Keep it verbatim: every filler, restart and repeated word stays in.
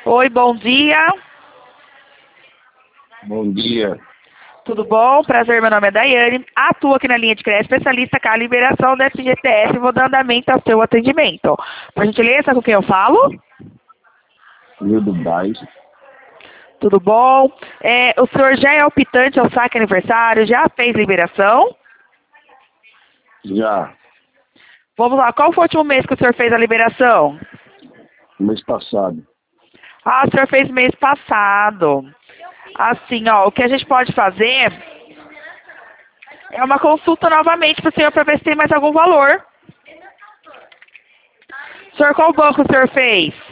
Oi, bom dia. Bom dia. Tudo bom? Prazer, meu nome é Daiane. Atuo aqui na linha de crédito, especialista com a liberação da F G T S. Vou dar andamento ao seu atendimento. Por gentileza, com quem eu falo? Nildo Braz. Tudo bom? É, o senhor já é optante ao saque aniversário? Já fez liberação? Já, Vamos lá, qual foi o último mês que o senhor fez a liberação? mês passado. Ah, o senhor fez mês passado. Assim, ó, o que a gente pode fazer é uma consulta novamente para o senhor para ver se tem mais algum valor. Senhor, qual banco o senhor fez?